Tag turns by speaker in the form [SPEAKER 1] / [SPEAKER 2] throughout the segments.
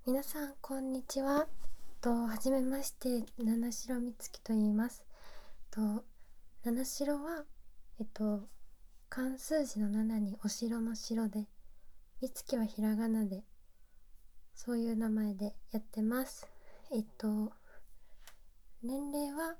[SPEAKER 1] 皆さんこんにちは。はじめまして、七城みつきと言います。七城は漢数字の7にお城の城で、みつきはひらがなで、そういう名前でやってます。年齢は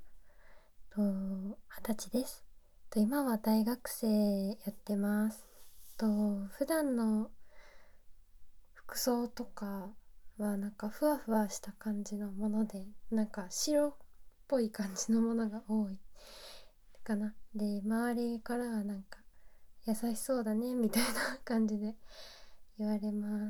[SPEAKER 1] 20歳です。今は大学生やってます。普段の服装とかはなんかふわふわした感じのもので、なんか白っぽい感じのものが多いかな。で、周りからはなんか優しそうだねみたいな感じで言われます。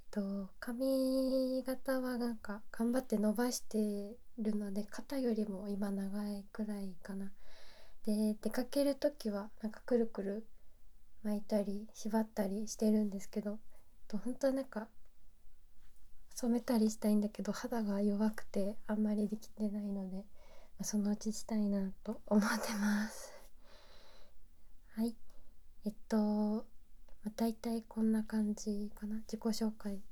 [SPEAKER 1] 髪型はなんか頑張って伸ばしてるので、肩よりも今長いくらいかな。で、出かけるときはなんかくるくる巻いたり縛ったりしてるんですけど、本当はなんか染めたりしたいんだけど、肌が弱くてあんまりできてないので、そのうちしたいなと思ってます。はい。大体こんな感じかな。自己紹介。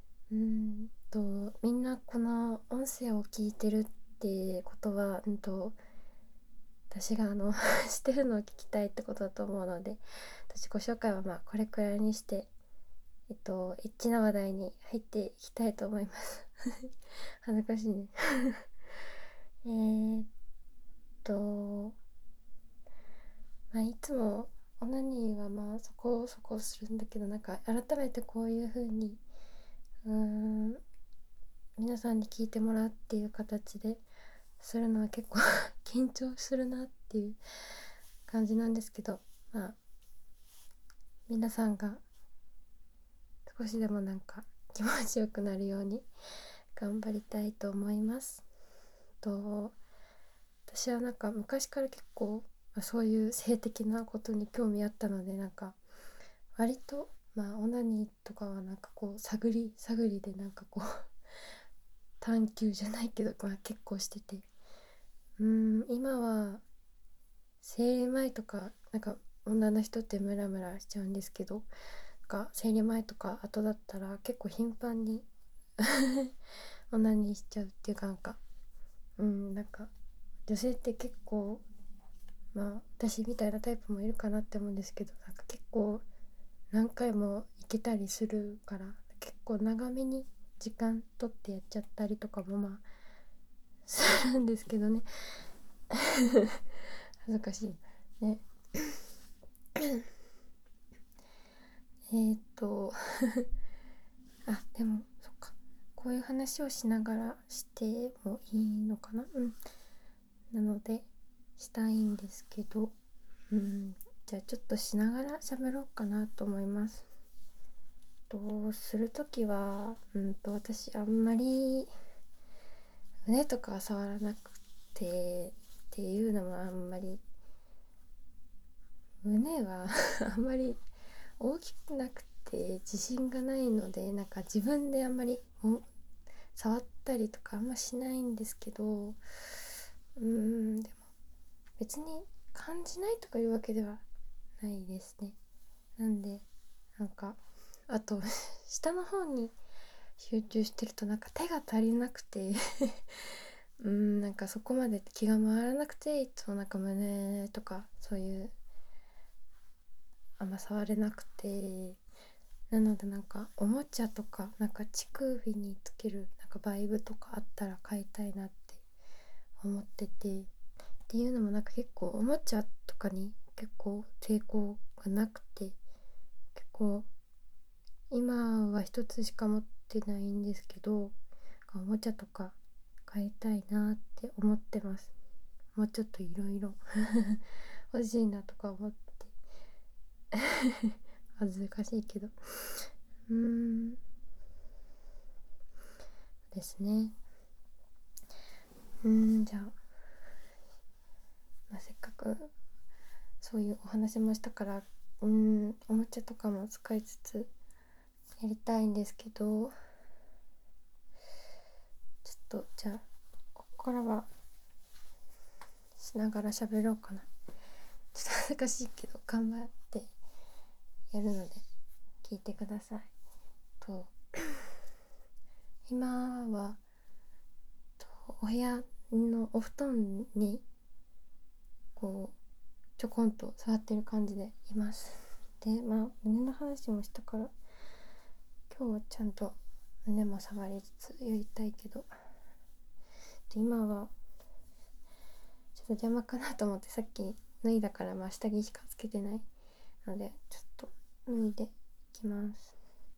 [SPEAKER 1] みんなこの音声を聞いてるってことは、私が知ってるのを聞きたいってことだと思うので、自己紹介はこれくらいにして、エッチな話題に入っていきたいと思います。恥ずかしいね。えーっと、いつもオナニーはそこそこするんだけど、なんか改めてこういう風にうーん皆さんに聞いてもらうっていう形でするのは結構緊張するなっていう感じなんですけど、皆さんが少しでもなんか気持ちよくなるように頑張りたいと思います。私はなんか昔から結構、そういう性的なことに興味あったので、なんか割とオナニーとかはなんかこう探り探りでなんかこう探求じゃないけど、結構してて、今は生理前とかなんか女の人ってムラムラしちゃうんですけど、なんか生理前とか後だったら結構頻繁にオナニーしちゃうっていうか、なんか女性って結構、私みたいなタイプもいるかなって思うんですけど、なんか結構何回も行けたりするから、結構長めに時間取ってやっちゃったりとかもするんですけどね。恥ずかしいね。えー、っとでもそっか、こういう話をしながらしてもいいのかな。なのでしたいんですけど、じゃあちょっとしながら喋ろうかなと思います。するときは、私あんまり胸とかは触らなくて、っていうのもあんまり胸はあんまり大きくなくて自信がないので、なんか自分であんまり触ったりとかあんましないんですけど、でも別に感じないとかいうわけではないですね。なんでなんか、あと下の方に集中してるとなんか手が足りなくてなんかそこまで気が回らなくて、いつもなんか胸とかそういうあんま触れなくて、なのでなんかおもちゃとかなんか乳首につけるなんかバイブとかあったら買いたいなって思ってて、っていうのもなんか結構おもちゃとかに結構抵抗がなくて、結構今は一つしか持ってないんですけど、おもちゃとか買いたいなって思ってます。もうちょっといろいろ欲しいなとか思って恥ずかしいけど、うーんですね。じゃあ、せっかくそういうお話もしたから、おもちゃとかも使いつつやりたいんですけど、ちょっとじゃあここからはしながら喋ろうかな。ちょっと恥ずかしいけど頑張ってやるので聞いてください。と今はお部屋のお布団にこうちょこんと座ってる感じでいます。で胸の話もしたから今日はちゃんと胸も触りつつやりたいけど、で今はちょっと邪魔かなと思ってさっき脱いだから、下着しかつけてないのでちょっと脱いでいきます。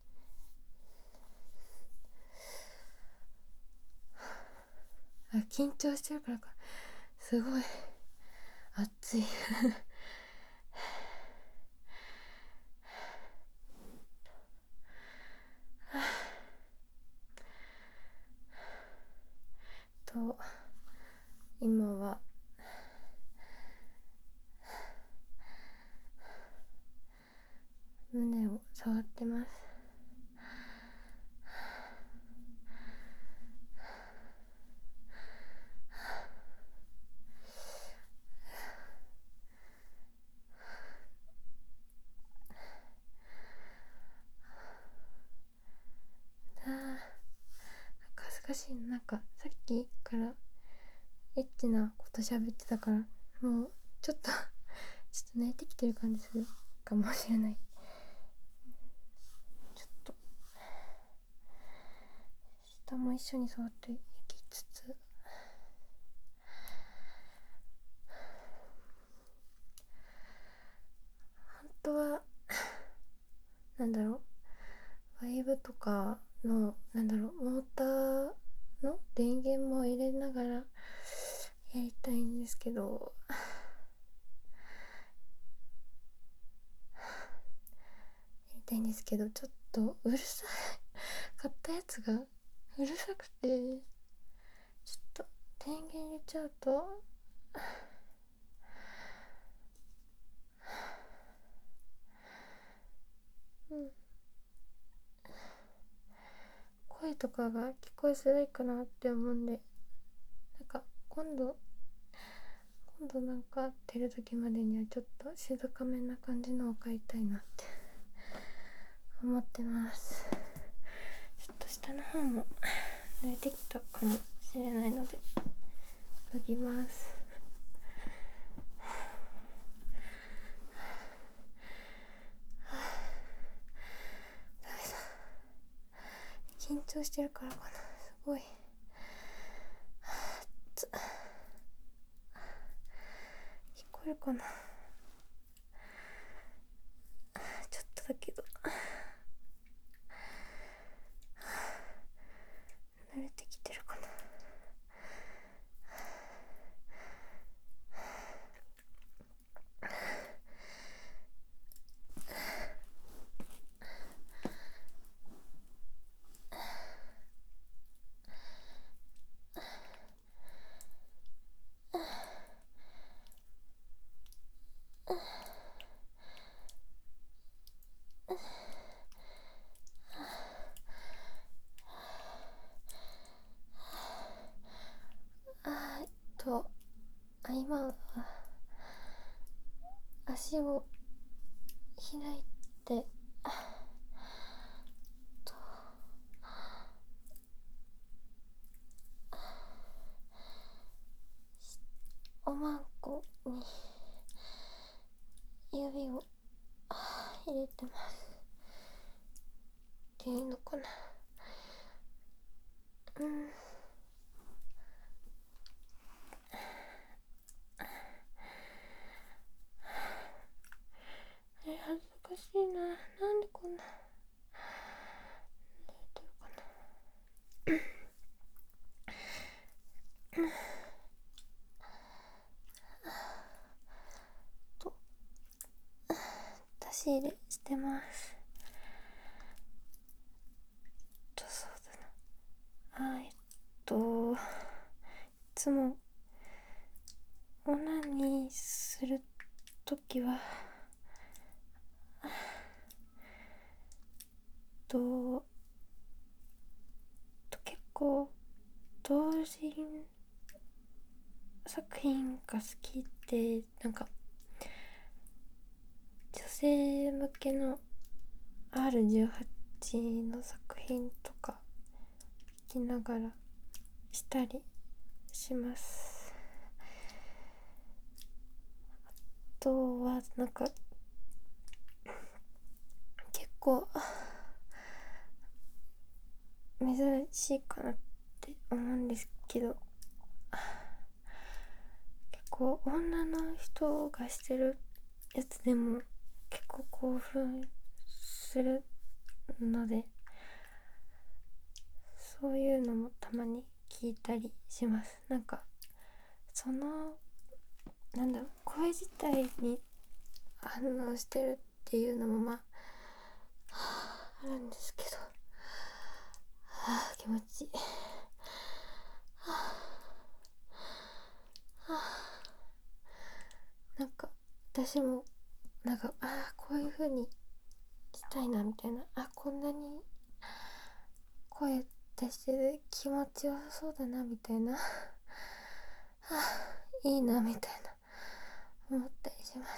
[SPEAKER 1] 緊張してるからかすごい暑いと今は胸を触ってます。恥ずかしいな。さっきからエッチなこと喋ってたからもうちょっと慣れてきてる感じするかもしれない。ちょっと下も一緒に触っていきつつ、本当はワイブとかのモーターの電源も入れながらやりたいんですけど、ちょっとうるさい買ったやつがうるさくて、ちょっと電源入れちゃうと声とかが聞こえづらいかなって思うんで、今度出る時までにはちょっと静かめな感じのを買いたいなって思ってます。ちょっと下の方も濡れてきたかもしれないので脱ぎます。緊張してるからかな、すごい聞こえるかな、ちょっとだけど慣れてきてるかな。今足を開いておまんこに指を入れてますっていいのかな。恥ずかしいな。なんでこんな濡れてるかなと出し入れしてます。そうだな、いつもオナニーするときは結構同人作品が好きで、女性向けの R18 の作品とかきながらしたりします。あとはなんか結構珍しいかなって思うんですけど、結構女の人がしてるやつでも結構興奮するので、そういうのもたまに聞いたりします。なんかその声自体に反応してるっていうのもあるんですけど、気持ちいい。なんか私もこういう風にしたいなみたいな、こんなに声出してる気持ちよさそうだなみたいな、いいなみたいな思ったりします。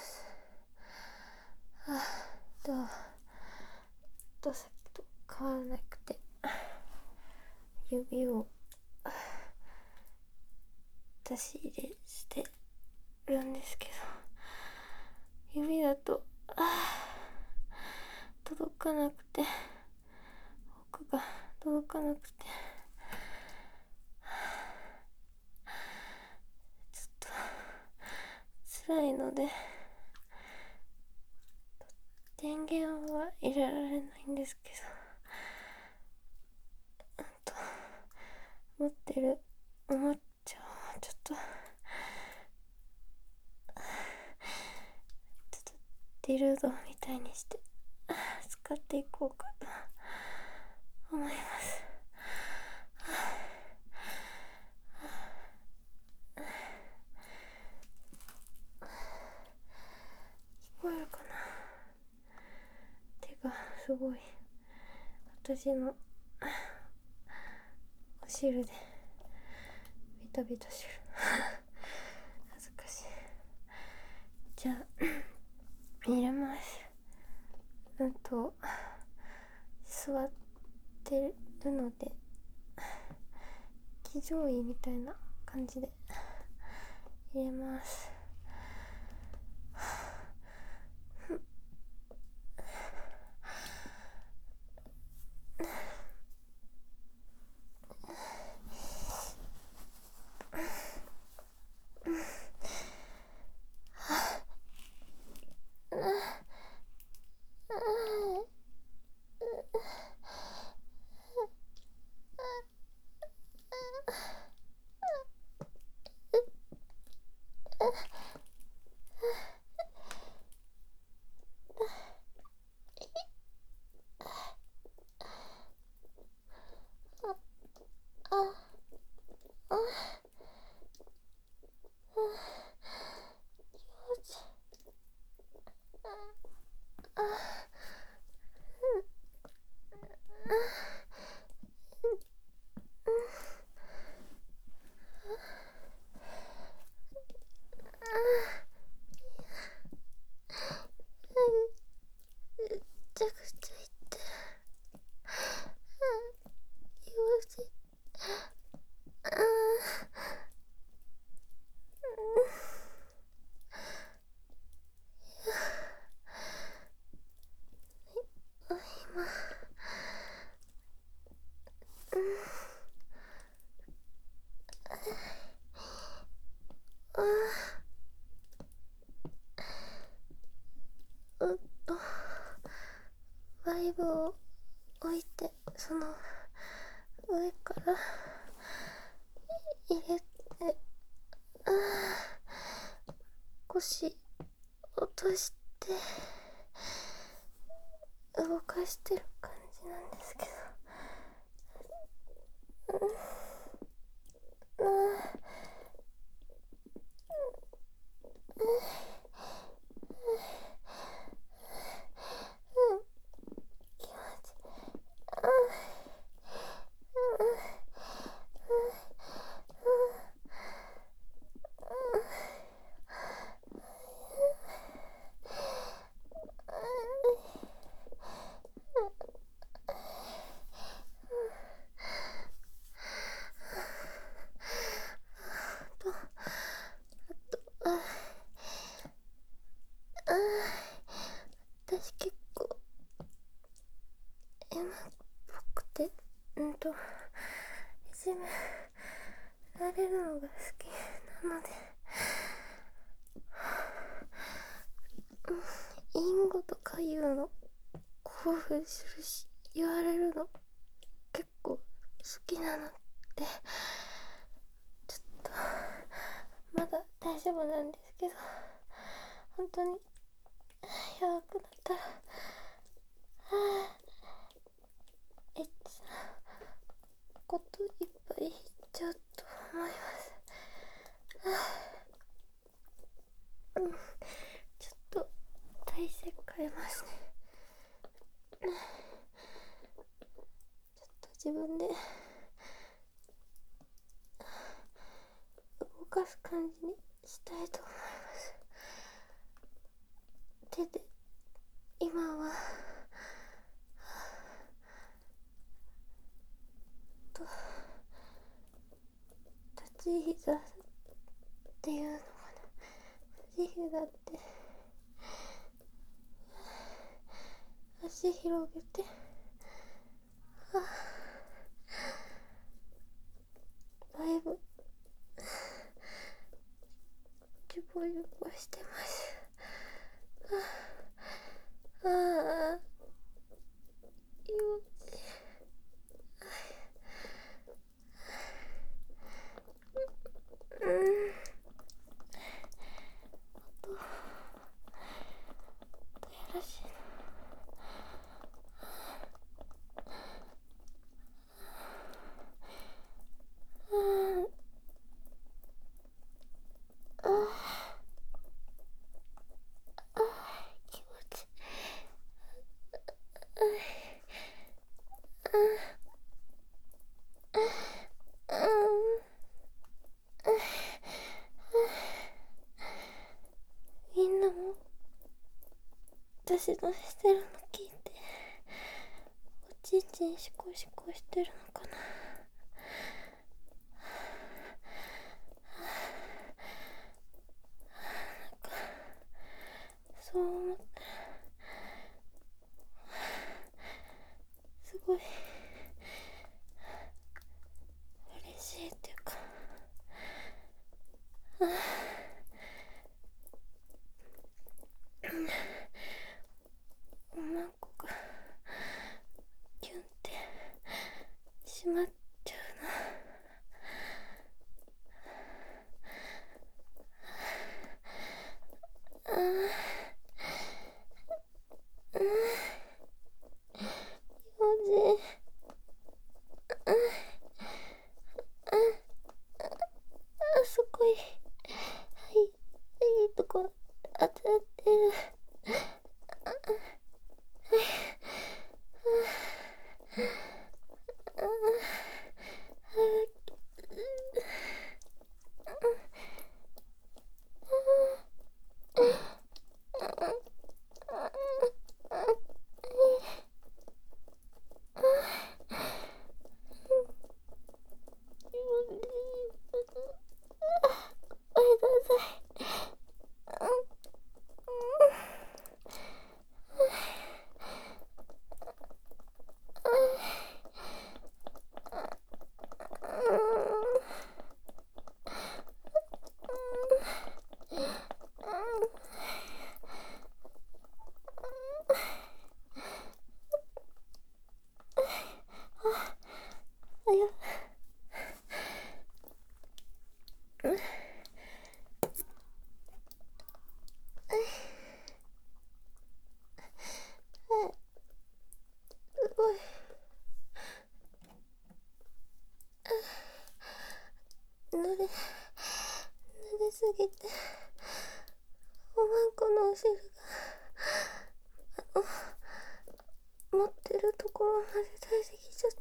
[SPEAKER 1] さっきと変わらなくて、指を出し入れしてるんですけど、指だと届かなくて、奥が届かなくて、ちょっと辛いので電源は入れられないんですけど、持ってるおもちゃをちょっとディルドみたいにして使っていこうかと思います。聞こえるかな。手がすごい私のお汁でビタビタしてる恥ずかしい。じゃあ入れます。座ってるので騎乗位みたいな感じで入れます。めちゃくちゃ痛い。バイブを置いて、その上から入れて、腰落として動かしてる感じなんですけど、気持ちていじめられるのが好きなので、隠語とか言うの興奮するし、言われるの結構好きなので、ちょっとまだ大丈夫なんですけど、本当にやばくなったらエッチなこといっぱい言っちゃうと思います。ちょっと体勢変えますね。ちょっと自分で動かす感じにしたいと思います。手で今は立ち膝っていうのかな、立ち膝って足広げて、だいぶジュボジュボしてます。気持ちいい。よろしい気持ちみんなも私のしてるの聞いておちんちんシコシコしてるのかな。そう思ったらすごい嬉しいっていうか、おまんこがキュンってしまっちゃうな。気持ちいい。すごいいいとこ当たってる。すごい濡れすぎておまんこのお汁が持ってるところまで出てきちゃった。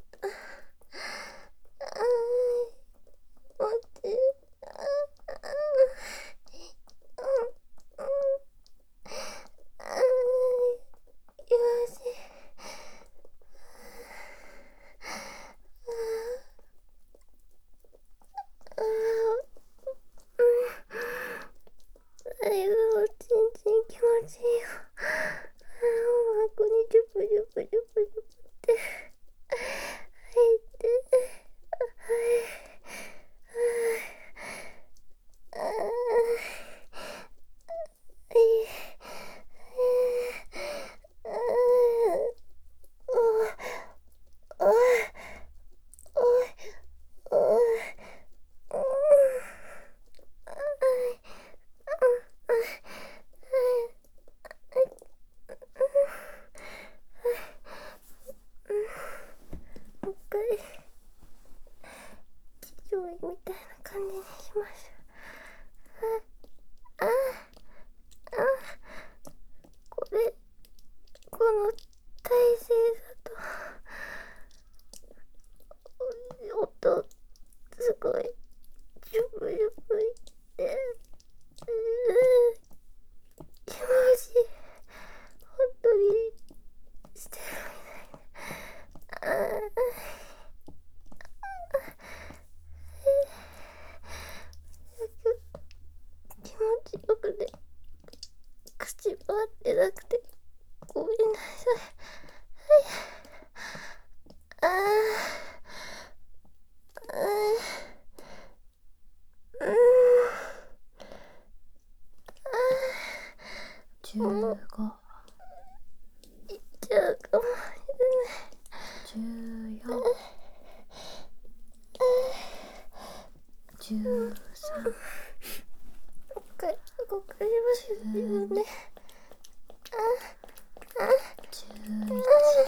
[SPEAKER 1] 待って、よし。 気持ちよくて口回ってなくてごめんなさい。15、じゃあかもしれない。14、13、誤解しますよね。11、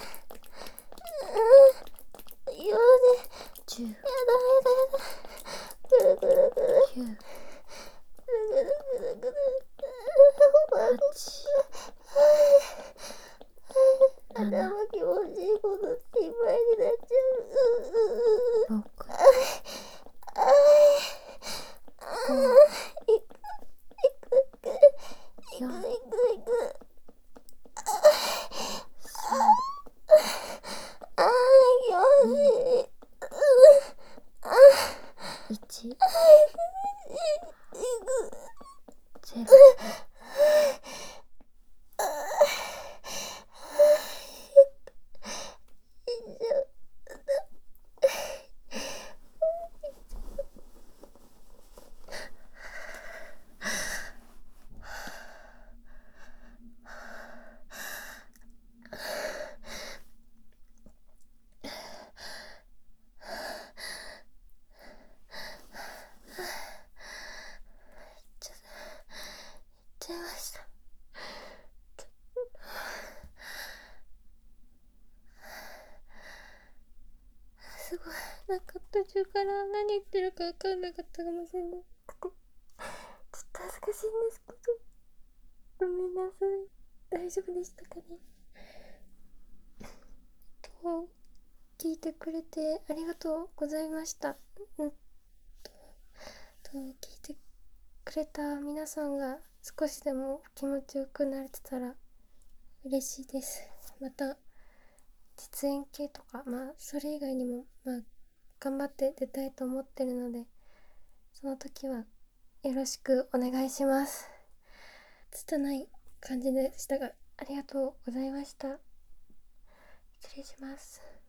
[SPEAKER 1] 言わね。10、やだ。ぐるぐるぐる。9、ぐるぐるぐるぐる。8、頭気持ちいいことっていっぱいになっちゃう。6、5、4、1、0。出ました。すごい、なんか途中から何言ってるか分かんなかったかもしれない。ちょっと恥ずかしいんですけど、ごめんなさい。大丈夫でしたかね。聞いてくれてありがとうございました。聞いてくれた皆さんが少しでも気持ちよくなれてたら嬉しいです。また実演系とか、それ以外にも頑張って出たいと思ってるので、その時はよろしくお願いします。拙い感じでしたがありがとうございました。失礼します。